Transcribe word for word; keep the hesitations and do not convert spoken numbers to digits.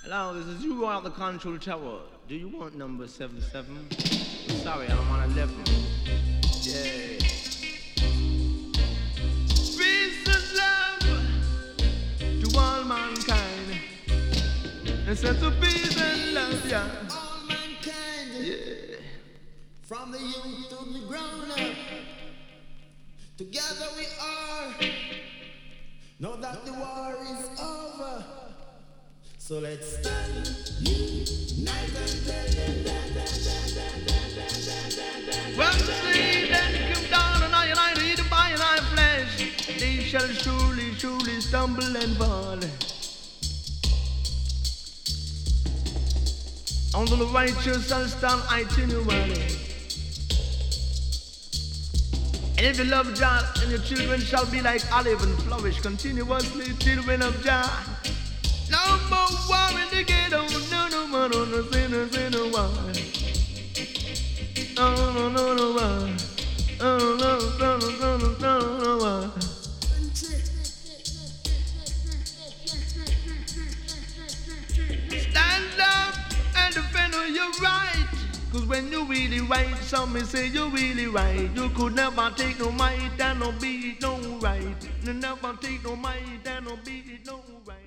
Hello, this is you out the control tower. Do you want number seven seven? Sorry, I'm on eleven. Yeah. Peace and love to all mankind. And sense of peace and love, yeah. All mankind. Yeah. From the youth to the grown up. Together we are. Know that the war is over. So let's stand united. Well, the day that come down and I and I eat by and I flesh, they shall surely, surely stumble and fall. Only the righteous shall stand itinerary. And if you love Jah, and your children shall be like olive and flourish continuously, children of Jah. No more war in the ghetto, no, no more, no, no, no, no, no, war. No, no, no, no, war. No, no, no, no, no, no, no, no, war. Stand up and defend your right. Cause when you really right, some may say you really right. You could never take no might and no beat no right. You never take no might and no beat no right.